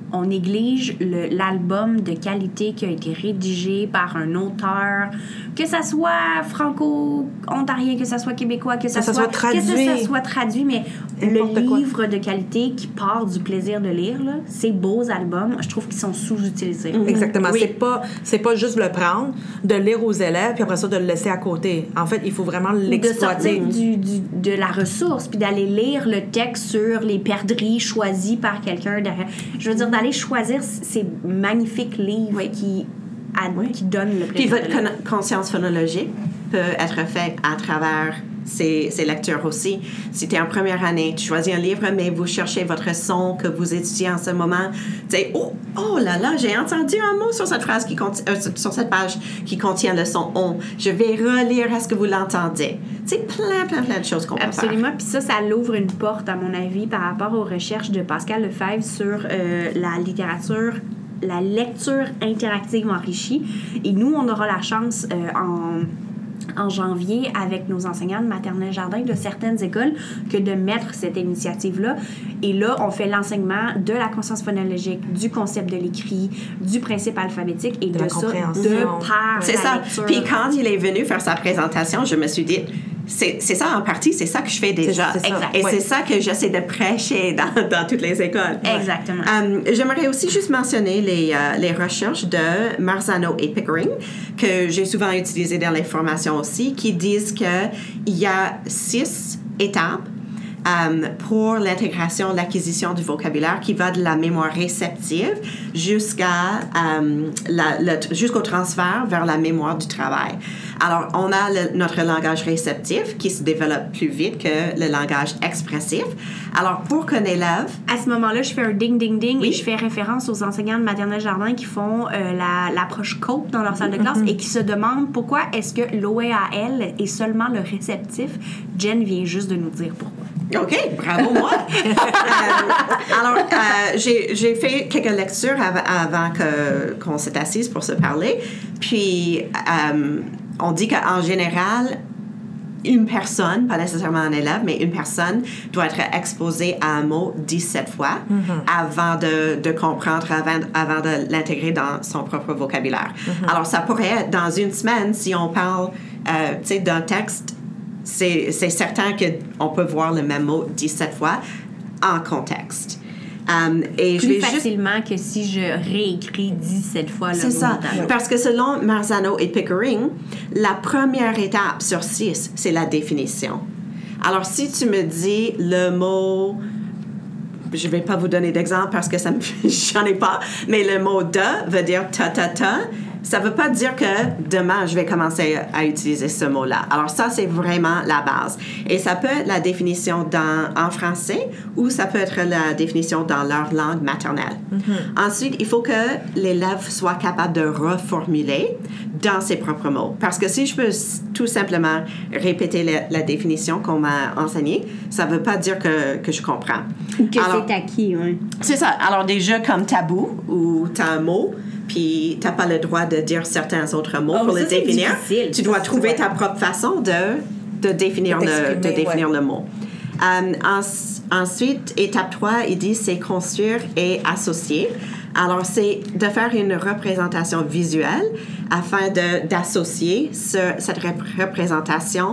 on néglige le, l'album de qualité qui a été rédigé par un auteur, que ça soit franco-ontarien, que ça soit québécois, que ça, que ça soit, soit traduit. Que ça, ça soit traduit, mais N'importe le quoi. livre de qualité qui part du plaisir de lire, là, ces beaux albums, je trouve qu'ils sont sous-utilisés. Mm-hmm. Exactement. Oui. C'est pas, c'est pas juste le prendre, de le lire aux élèves, puis après ça, de le laisser à côté. En fait, il faut vraiment De l'exploiter. sortir du, du, de la ressource, puis d'aller lire le texte sur les perdrix choisis par quelqu'un derrière. Je veux dire, d'aller choisir ces magnifiques livres Oui. qui, à, Oui. qui donnent le Puis plaisir. votre de lire. con- conscience phonologique peut être faite à travers ces, ces lectures aussi. Si tu es en première année, tu choisis un livre, mais vous cherchez votre son que vous étudiez en ce moment. Tu sais, oh, oh là là, j'ai entendu un mot sur cette phrase qui conti- euh, sur cette page qui contient le son on. Je vais relire à ce que vous l'entendez. Tu sais, plein, plein, plein de choses qu'on peut faire. Absolument. Puis ça, ça l'ouvre une porte, à mon avis, par rapport aux recherches de Pascal Lefebvre sur euh, la littérature, la lecture interactive enrichie. Et nous, on aura la chance euh, en... en janvier avec nos enseignants de maternelle jardin de certaines écoles que de mettre cette initiative-là. Et là, on fait l'enseignement de la conscience phonologique, du concept de l'écrit, du principe alphabétique et de, la ça compréhension. de par C'est la ça. lecture. Puis quand il est venu faire sa présentation, je me suis dit, c'est, c'est ça en partie, c'est ça que je fais déjà. C'est- c'est ça. Exact. Et Ouais. c'est ça que j'essaie de prêcher dans, dans toutes les écoles. Exactement. Euh, j'aimerais aussi juste mentionner les, euh, les recherches de Marzano et Pickering, que j'ai souvent utilisées dans les formations aussi, qui disent qu'il y a six étapes euh, pour l'intégration, l'acquisition du vocabulaire qui va de la mémoire réceptive jusqu'à euh, la, le, jusqu'au transfert vers la mémoire du travail. Alors, on a le, notre langage réceptif qui se développe plus vite que le langage expressif. Alors, pour qu'un élève... À ce moment-là, je fais un ding-ding-ding Oui. et je fais référence aux enseignants de maternelle jardin qui font euh, la, l'approche COPE dans leur salle de classe et qui se demandent pourquoi est-ce que l'O E A L est seulement le réceptif. Jen vient juste de nous dire pourquoi. OK, bravo moi. euh, alors, euh, j'ai, j'ai fait quelques lectures av- avant que, qu'on s'est assise pour se parler. Puis, euh, on dit qu'en général, une personne, pas nécessairement un élève, mais une personne doit être exposée à un mot dix-sept fois avant de, de comprendre, avant, avant de l'intégrer dans son propre vocabulaire. Alors, ça pourrait être dans une semaine, si on parle euh, tu sais, d'un texte, c'est, c'est certain qu'on peut voir le même mot dix-sept fois en contexte. Um, et je Plus vais juste facilement que si je réécris dix-sept fois le c'est mot ça. dans- Parce que selon Marzano et Pickering, la première étape sur six, c'est la définition. Alors, si tu me dis le mot... Je ne vais pas vous donner d'exemple parce que ça me, j'en ai pas, mais le mot « de » veut dire « ta, ta, ta ». Ça ne veut pas dire que demain, je vais commencer à utiliser ce mot-là. Alors ça, c'est vraiment la base. Et ça peut être la définition dans, en français ou ça peut être la définition dans leur langue maternelle. Mm-hmm. Ensuite, il faut que l'élève soit capable de reformuler dans ses propres mots. Parce que si je peux tout simplement répéter la, la définition qu'on m'a enseignée, ça ne veut pas dire que, que je comprends. Ou que Alors, c'est acquis, oui. c'est ça. Alors, des jeux comme tabou, où tu as un mot, puis tu n'as pas le droit de dire certains autres mots Oh, pour ça, le c'est définir. difficile. Tu dois Ça, trouver ouais. ta propre façon de, de définir, De le, de t'exprimer, définir ouais. le mot. Um, en- ensuite, étape trois, il dit c'est construire et associer. Alors, c'est de faire une représentation visuelle afin de, d'associer ce, cette rep- représentation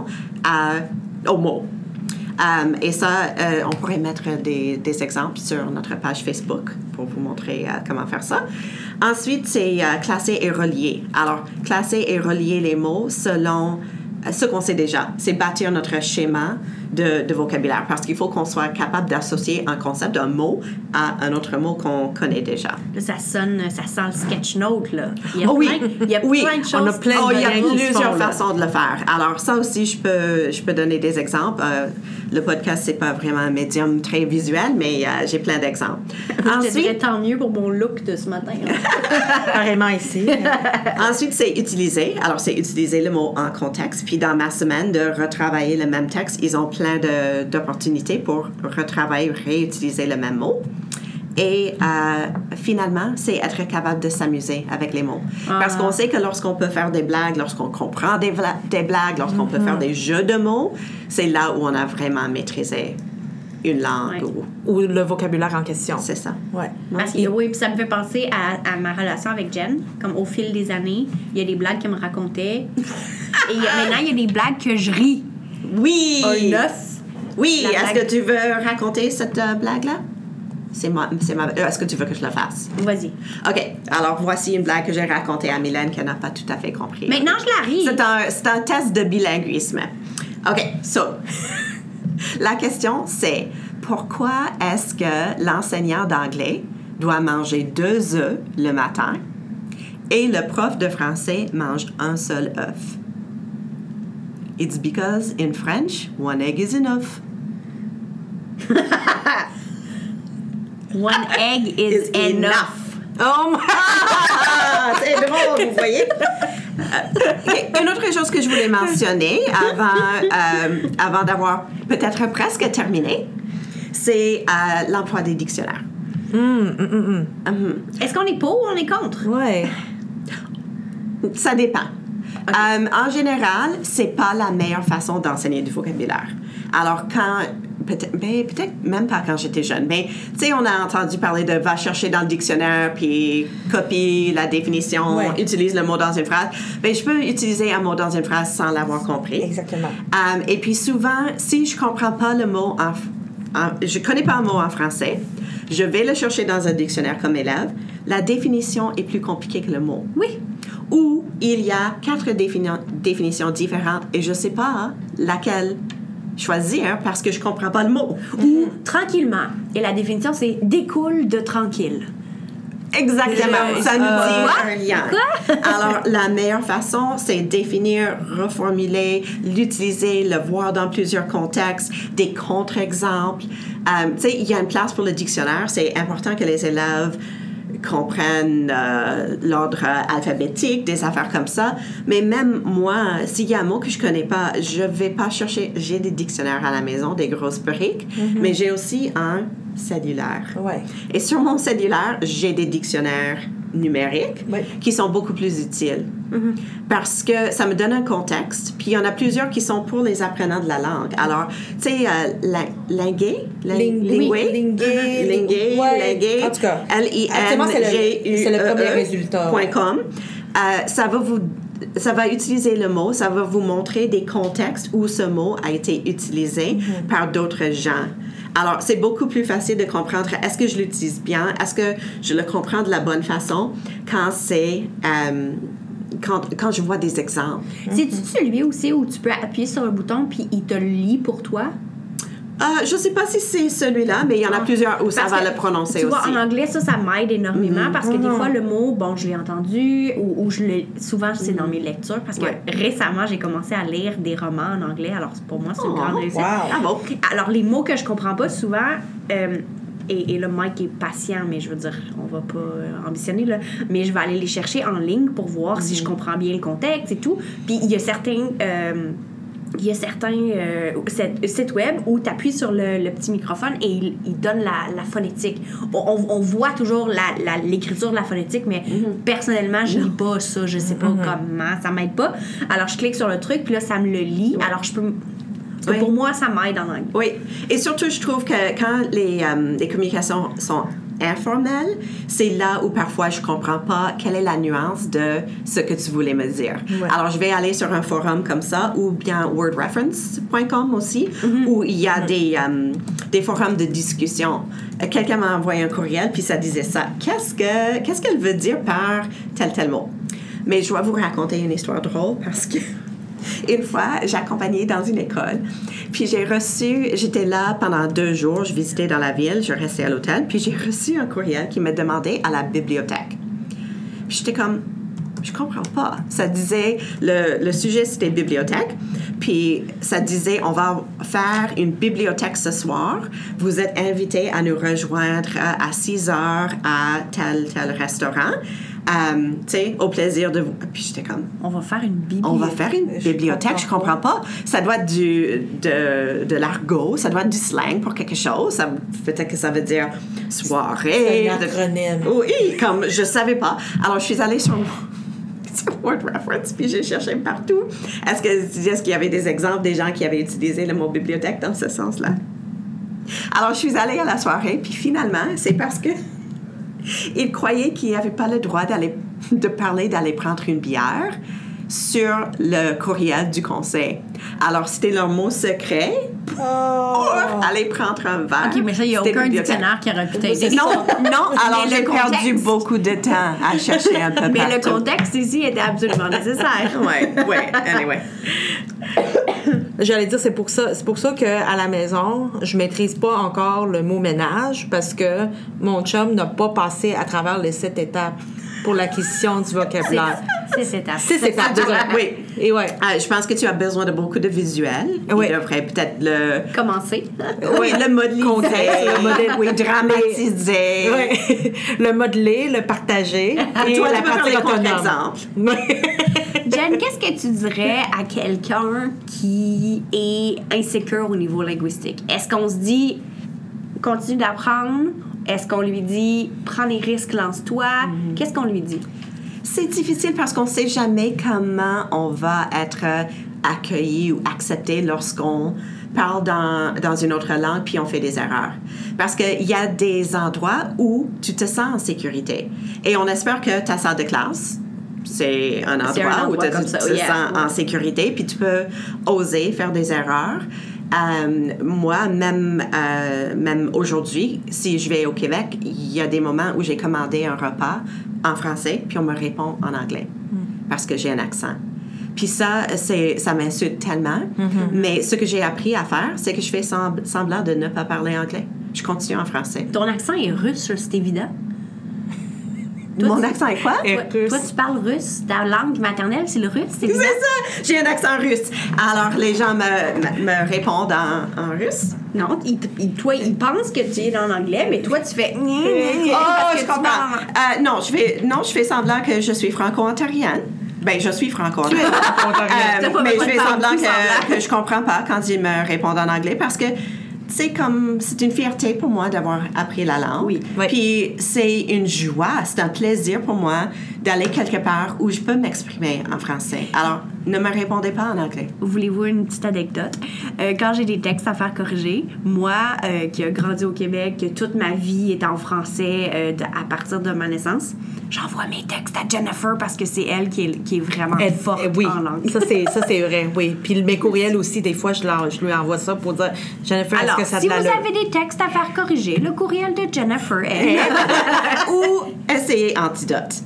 à, au mot. Um, et ça, euh, on pourrait mettre des, des exemples sur notre page Facebook pour vous montrer euh, comment faire ça. Ensuite, c'est euh, classer et relier. Alors, classer et relier les mots selon euh, ce qu'on sait déjà. C'est bâtir notre schéma de, de vocabulaire parce qu'il faut qu'on soit capable d'associer un concept d'un mot à un autre mot qu'on connaît déjà. Là, ça sonne, ça sent le sketch note, là. Il y a Oh oui, plein, il y a oui, plein de choses. on a plein Oh, il y a moyens qui se plusieurs font, là. façons de le faire. Alors, ça aussi, je peux, je peux donner des exemples. Euh, le podcast, c'est pas vraiment un médium très visuel, mais euh, j'ai plein d'exemples. Je te dirais tant mieux pour mon look de ce matin. hein. Carrément ici. Ensuite, c'est utiliser. Alors, c'est utiliser le mot en contexte. Puis, dans ma semaine de retravailler le même texte, ils ont plein de, d'opportunités pour retravailler, réutiliser le même mot. Et euh, finalement, c'est être capable de s'amuser avec les mots. Ah. Parce qu'on sait que lorsqu'on peut faire des blagues, lorsqu'on comprend des, vla- des blagues, lorsqu'on peut faire des jeux de mots, c'est là où on a vraiment maîtrisé une langue. Ouais. Ou, Ou le vocabulaire en question. c'est ça. Ouais. Parce que, oui, puis ça me fait penser à, à ma relation avec Jen. Comme au fil des années, il y a des blagues qu'elle me racontait. Et il y a- maintenant, il y a des blagues que je ris. Oui! Un œuf. Oui, La est-ce blague- que tu veux raconter cette euh, blague-là? C'est moi, c'est ma... euh, Est-ce que tu veux que je la fasse? Vas-y. OK, alors voici une blague que j'ai racontée à Mylène qu'elle n'a pas tout à fait compris. Maintenant, je la ris. C'est un, c'est un test de bilinguisme. OK, so, la question c'est pourquoi est-ce que l'enseignant d'anglais doit manger deux œufs le matin et le prof de français mange un seul œuf? It's because in French, one egg is enough. One egg is, Is enough. Oh my... Ah, c'est drôle, vous voyez? Euh, une autre chose que je voulais mentionner avant, euh, avant d'avoir peut-être presque terminé, c'est euh, l'emploi des dictionnaires. Hum, hum, hum, hum. Est-ce qu'on est pour ou on est contre? Ouais. Ça dépend. Euh, en général, c'est pas la meilleure façon d'enseigner du vocabulaire. Alors quand peut-être, ben, peut-être même pas quand j'étais jeune, mais tu sais, on a entendu parler de va chercher dans le dictionnaire puis copie la définition, Ouais. utilise le mot dans une phrase. Ben, je peux utiliser un mot dans une phrase sans l'avoir compris. Exactement. Euh, et puis souvent, si je comprends pas le mot en, en je connais pas un mot en français, je vais le chercher dans un dictionnaire comme élève. La définition est plus compliquée que le mot. Oui. Ou il y a quatre défini- définitions différentes et je sais pas hein, laquelle choisir parce que je comprends pas le mot. Ou tranquillement. Et la définition, c'est découle de tranquille. Exactement, Je- ça nous euh, dit quoi? un lien. Alors, la meilleure façon, c'est définir, reformuler, l'utiliser, le voir dans plusieurs contextes, des contre-exemples. Euh, tu sais, il y a une place pour le dictionnaire. C'est important que les élèves comprennent euh, l'ordre alphabétique, des affaires comme ça. Mais même moi, s'il y a un mot que je connais pas, je vais pas chercher. J'ai des dictionnaires à la maison, des grosses briques, Mm-hmm. mais j'ai aussi un cellulaire. Ouais. Et sur mon cellulaire, j'ai des dictionnaires numériques Oui. qui sont beaucoup plus utiles. Parce que ça me donne un contexte. Puis il y en a plusieurs qui sont pour les apprenants de la langue. Alors, tu sais, euh, la- linguer, lin- Ling- linguer, oui, linguer, linguer, ouais. linguer, En tout cas, L I actuellement, N c'est le- G U E E c'est le premier résultat. point com. Euh, ça va vous ça va utiliser le mot, ça va vous montrer des contextes où ce mot a été utilisé Mm-hmm. par d'autres gens. Alors, c'est beaucoup plus facile de comprendre est-ce que je l'utilise bien, est-ce que je le comprends de la bonne façon quand c'est euh, quand, quand je vois des exemples. C'est-tu celui aussi où tu peux appuyer sur le bouton puis il te le lit pour toi? Euh, je ne sais pas si c'est celui-là, mais il y en a Ah. plusieurs où ça Parce va que, le prononcer tu aussi. vois, en anglais, ça, ça m'aide énormément parce que des Mhm. fois, le mot, bon, je l'ai entendu ou, ou je l'ai... Souvent, c'est dans mes lectures parce que Ouais. récemment, j'ai commencé à lire des romans en anglais. Alors, pour moi, c'est une Oh, grande réussite. wow. Ah bon? Alors, les mots que je comprends pas souvent... euh, et, et là, Mike est patient, mais je veux dire, on va pas euh, ambitionner, là. Mais je vais aller les chercher en ligne pour voir si je comprends bien le contexte et tout. Puis, il y a certains... euh, il y a certains euh, sites sites web où tu appuies sur le, le petit microphone et il, il donne la, la phonétique. On, on- on voit toujours la- la- l'écriture de la phonétique, mais personnellement, je lis pas ça. Je sais pas comment. Ça m'aide pas. Alors, je clique sur le truc, puis là, ça me le lit. Alors, je peux... parce que Oui. pour moi, ça m'aide en anglais. Oui, et surtout, je trouve que quand les, euh, les communications sont informelles, c'est là où parfois je comprends pas quelle est la nuance de ce que tu voulais me dire. Ouais. Alors, je vais aller sur un forum comme ça ou bien word reference point com aussi, où il y a des, euh, des forums de discussion. Euh, Quelqu'un m'a envoyé un courriel, puis ça disait ça. Qu'est-ce que qu'est-ce qu'elle veut dire par tel, tel mot? Mais je dois vous raconter une histoire drôle parce que une fois, j'accompagnais dans une école, puis j'ai reçu, j'étais là pendant deux jours, je visitais dans la ville, je restais à l'hôtel, puis j'ai reçu un courriel qui me demandait à la bibliothèque. Puis j'étais comme, je comprends pas. Ça disait, le, le sujet c'était bibliothèque, puis ça disait, on va faire une bibliothèque ce soir, vous êtes invités à nous rejoindre à six heures à tel, tel restaurant. Euh, tu sais, au plaisir de vous. Puis j'étais comme, On va faire une bibliothèque. on va faire une Je bibliothèque, je comprends pas. Ça doit être du, de, de l'argot, ça doit être du slang pour quelque chose. Ça, peut-être que ça veut dire soirée. C'est un acronyme. De, oui, comme je savais pas. Alors, je suis allée sur, sur Word Reference, puis j'ai cherché partout. Est-ce que est-ce qu'il y avait des exemples des gens qui avaient utilisé le mot bibliothèque dans ce sens-là? Alors, je suis allée à la soirée, puis finalement, c'est parce que il croyait qu'il n'avait pas le droit d'aller, de parler d'aller prendre une bière sur le courriel du conseil. Alors, c'était leur mot secret pour oh. aller prendre un verre. OK, mais ça, il n'y a aucun dictionnaire qui aurait pu t'aider. Non, non, alors j'ai contexte... perdu beaucoup de temps à chercher un peu Mais partout. le contexte ici était absolument nécessaire. Oui, oui, anyway. J'allais dire, c'est pour ça, c'est pour ça qu'à la maison, je maîtrise pas encore le mot ménage parce que mon chum n'a pas passé à travers les sept étapes pour l'acquisition du vocabulaire. C'est cette étape. C'est cette étape. Oui. Et ouais. Euh, je pense que tu as besoin de beaucoup de visuels. Oui. Il devrait peut-être le... Commencer. Oui, le modéliser. Le modèle, oui, dramatiser. Oui. Le modeler, le partager. Et toi, la tu peux faire pratique des autonome. contre-exemples. Jen, qu'est-ce que tu dirais à quelqu'un qui est insécure au niveau linguistique? Est-ce qu'on se dit, continue d'apprendre? Est-ce qu'on lui dit, prends les risques, lance-toi? Mm-hmm. Qu'est-ce qu'on lui dit? C'est difficile parce qu'on ne sait jamais comment on va être accueilli ou accepté lorsqu'on parle dans, dans une autre langue puis on fait des erreurs. Parce qu'il y a des endroits où tu te sens en sécurité. Et on espère que ta salle de classe, c'est un endroit, c'est un endroit où tu te ça, sens yeah. en sécurité puis tu peux oser faire des erreurs. Euh, moi, même, euh, même aujourd'hui, si je vais au Québec, il y a des moments où j'ai commandé un repas en français, puis on me répond en anglais, mm. parce que j'ai un accent. Puis ça, c'est, ça m'insulte tellement. Mm-hmm. Mais ce que j'ai appris à faire, c'est que je fais sembl- semblant de ne pas parler anglais. Je continue en français. Ton accent est russe, c'est évident. Toi, Mon tu, accent est quoi? Toi, toi, tu parles russe. Ta langue maternelle, c'est le russe, c'est évident. C'est ça! J'ai un accent russe. Alors, les gens me, me, me répondent en, en russe. Non, ils, ils, toi, ils pensent que tu es en anglais, mais toi, tu fais... Oh, je comprends. Euh, non, je fais, non, je fais semblant que je suis franco-ontarienne. Ben, je suis franco-ontarienne. euh, mais je fais semblant que, que je comprends pas quand ils me répondent en anglais parce que c'est comme, c'est une fierté pour moi d'avoir appris la langue. Oui. Oui. Puis c'est une joie, c'est un plaisir pour moi d'aller quelque part où je peux m'exprimer en français. Alors, ne me répondez pas en anglais. Voulez-vous une petite anecdote? Euh, quand j'ai des textes à faire corriger, moi, euh, qui a grandi au Québec, que toute ma vie est en français euh, de, à partir de ma naissance, j'envoie mes textes à Jennifer parce que c'est elle qui est, qui est vraiment Elle, forte oui, en langue. ça c'est, ça c'est vrai, oui. Puis mes courriels aussi, des fois, je, leur, je lui envoie ça pour dire, Jennifer, Alors, est-ce que ça si te vous la avez des textes à faire corriger, le courriel de Jennifer est... Ou essayez Antidote.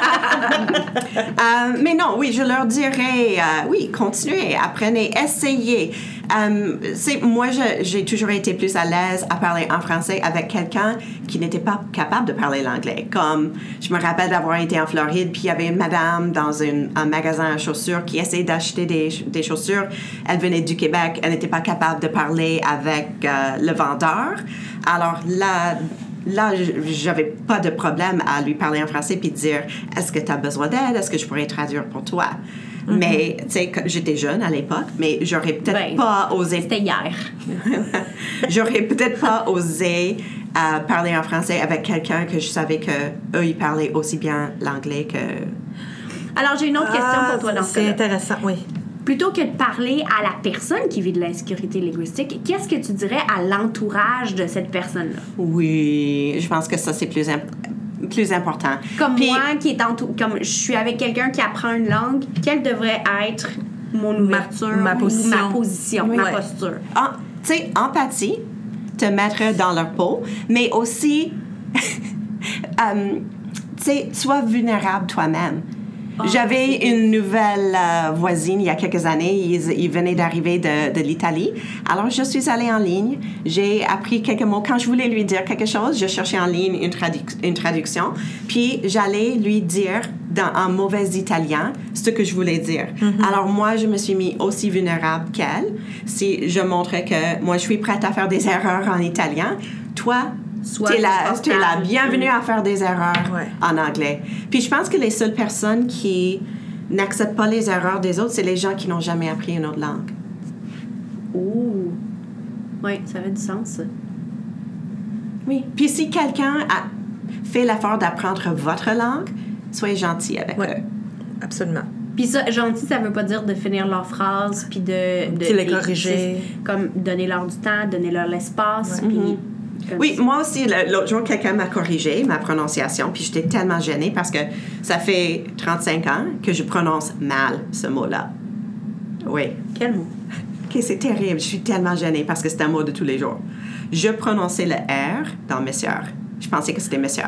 euh, mais non, oui, je leur dirais, euh, oui, continuez, apprenez, essayez. Um, c'est, moi, je, j'ai toujours été plus à l'aise à parler en français avec quelqu'un qui n'était pas capable de parler l'anglais. Comme, je me rappelle d'avoir été en Floride, puis il y avait une madame dans une, un magasin à chaussures qui essayait d'acheter des, des chaussures. Elle venait du Québec, elle n'était pas capable de parler avec euh, le vendeur. Alors là... Là, j'avais pas de problème à lui parler en français puis dire « Est-ce que tu as besoin d'aide? Est-ce que je pourrais traduire pour toi? Mm-hmm. » Mais, tu sais, j'étais jeune à l'époque, mais j'aurais peut-être ben, pas osé... C'était hier. J'aurais peut-être pas osé euh, parler en français avec quelqu'un que je savais que eux ils parlaient aussi bien l'anglais que... Alors, j'ai une autre question Ah, pour toi dans ce c'est cas-là. intéressant, oui. Plutôt que de parler à la personne qui vit de l'insécurité linguistique, qu'est-ce que tu dirais à l'entourage de cette personne-là? Oui, je pense que ça, c'est plus, imp- plus important. Comme Puis, moi, qui est entou- comme je suis avec quelqu'un qui apprend une langue, quelle devrait être mon ouverture, ma ou position. ma position, Oui. ma Ouais. posture? en- tu sais, empathie, te mettre dans leur peau, mais aussi, euh, tu sais, sois vulnérable toi-même. Oh, J'avais une nouvelle euh, voisine il y a quelques années. Ils, ils venaient d'arriver de, de l'Italie. Alors, je suis allée en ligne. J'ai appris quelques mots. Quand je voulais lui dire quelque chose, je cherchais en ligne une, tradu- une traduction. Puis, j'allais lui dire dans, en mauvais italien ce que je voulais dire. Mm-hmm. Alors, moi, je me suis mis aussi vulnérable qu'elle. Si je montrais que moi, je suis prête à faire des erreurs en italien, toi, tu es la, t'es la bienvenue à faire des erreurs ouais. en anglais. Puis je pense que les seules personnes qui n'acceptent pas les erreurs des autres, c'est les gens qui n'ont jamais appris une autre langue. Oh! Oui, ça fait du sens, ça. Oui. Puis si quelqu'un a fait l'effort d'apprendre votre langue, soyez gentil avec ouais. eux. Absolument. Puis ça, gentil, ça veut pas dire de finir leurs phrases, puis de... de Puis les corriger. Comme donner leur du temps, donner leur l'espace, Ouais. puis... Mm-hmm. Oui, moi aussi, le- l'autre jour, quelqu'un m'a corrigé ma prononciation, puis j'étais tellement gênée parce que ça fait trente-cinq ans que je prononce mal ce mot-là. Oui. Quel mot? OK, c'est terrible. Je suis tellement gênée parce que c'est un mot de tous les jours. Je prononçais le R dans Monsieur. Je pensais que c'était Monsieur.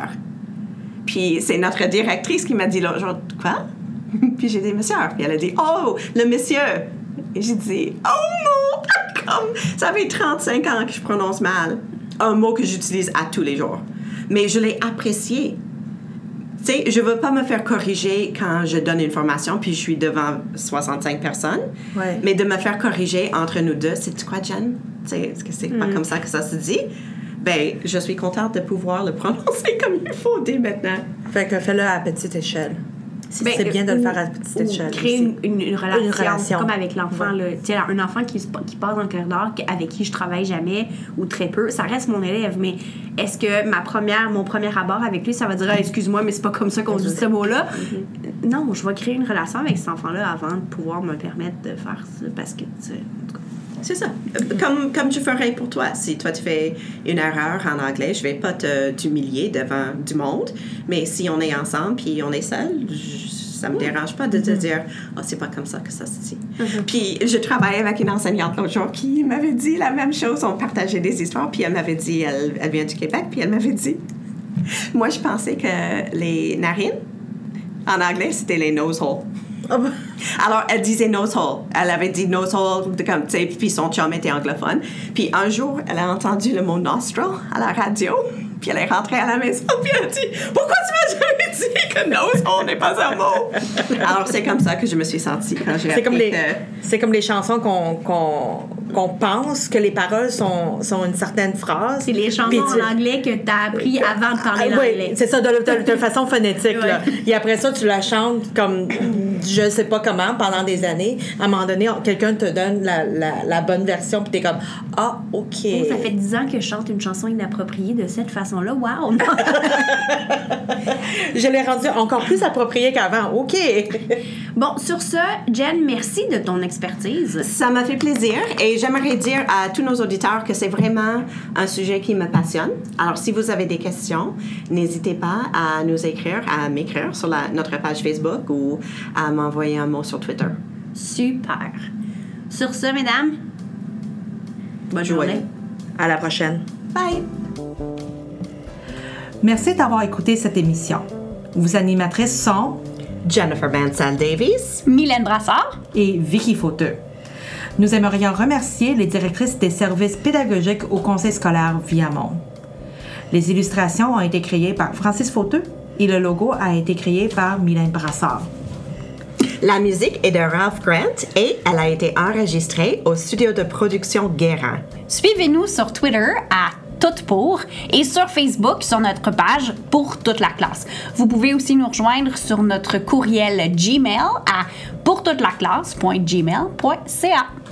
Puis c'est notre directrice qui m'a dit l'autre jour, quoi? Puis j'ai dit Monsieur. Puis elle a dit, oh, le monsieur. Et j'ai dit, oh non! Comme ça fait trente-cinq ans que je prononce mal un mot que j'utilise à tous les jours. Mais je l'ai apprécié. Tu sais, je ne veux pas me faire corriger quand je donne une formation puis je suis devant soixante-cinq personnes. Ouais. Mais de me faire corriger entre nous deux, c'est quoi, Jen? Tu sais, est-ce que c'est pas comme ça que ça se dit? Ben, je suis contente de pouvoir le prononcer comme il faut dès maintenant. Fait que fais-le à petite échelle. C'est, Ben, c'est bien de le ou- faire à petite ou échelle. créer aussi. une, une, une relation, Une relation. comme avec l'enfant. Là. Tu sais, un enfant qui, se- qui passe dans le corridor, qui- avec qui je travaille jamais ou très peu, ça reste mon élève. Mais est-ce que ma première, mon premier abord avec lui, ça va dire ah, excuse-moi, mais c'est pas comme ça qu'on dit ce mot-là? Non, je vais créer une relation avec cet enfant-là avant de pouvoir me permettre de faire ça. Parce que, tu sais, en tout cas. C'est ça. Comme, comme je ferais pour toi. Si toi, tu fais une erreur en anglais, je vais pas te, t'humilier devant du monde. Mais si on est ensemble puis on est seul, je- ça me dérange pas de te dire « Ah, oh, c'est pas comme ça que ça se dit. Mm-hmm. » Puis je travaillais avec une enseignante l'autre jour qui m'avait dit la même chose. On partageait des histoires. Puis elle m'avait dit, elle, elle vient du Québec, puis elle m'avait dit « Moi, je pensais que les narines, en anglais, c'était les nose holes. » Ah bah. Alors, elle disait nose hole. Elle avait dit nose hole, de comme, tu sais, puis son chum était anglophone. Puis un jour, elle a entendu le mot nostril à la radio. Puis elle est rentrée à la maison, puis elle a dit « Pourquoi tu m'as jamais dit que nose hole n'est pas un mot? » Alors, c'est comme ça que je me suis sentie quand j'ai C'est appris comme, les, que... c'est comme les chansons qu'on, qu'on, qu'on pense que les paroles sont, sont une certaine phrase. C'est les chansons Puis tu- en anglais que tu as appris avant de parler Ah, l'anglais. oui, c'est ça, de, de, de façon phonétique. Ouais. Là. Et après ça, tu la chantes comme je sais pas comment pendant des années. À un moment donné, quelqu'un te donne la, la, la bonne version, puis t'es comme ah, OK. Oh, ça fait dix ans que je chante une chanson inappropriée de cette façon-là. Wow! Je l'ai rendu encore plus approprié qu'avant. OK. Bon, sur ce, Jen, merci de ton expertise. Ça m'a fait plaisir et j'aimerais dire à tous nos auditeurs que c'est vraiment un sujet qui me passionne. Alors, si vous avez des questions, n'hésitez pas à nous écrire, à m'écrire sur la, notre page Facebook ou à m'envoyer un mot sur Twitter. Super. Sur ce, mesdames, bonne Joyeux. journée. À la prochaine. Bye! Merci d'avoir écouté cette émission. Vos animatrices sont Jennifer Bansal-Davies. Mylène Brassard. et Vicky Fauteux. Nous aimerions remercier les directrices des services pédagogiques au Conseil scolaire Viamont. Les illustrations ont été créées par Francis Fauteux et le logo a été créé par Mylène Brassard. La musique est de Ralph Grant et elle a été enregistrée au studio de production Guérin. Suivez-nous sur Twitter à Tout pour et sur Facebook sur notre page Pour toute la classe. Vous pouvez aussi nous rejoindre sur notre courriel Gmail à pourtoutelaclasse point gmail point c a.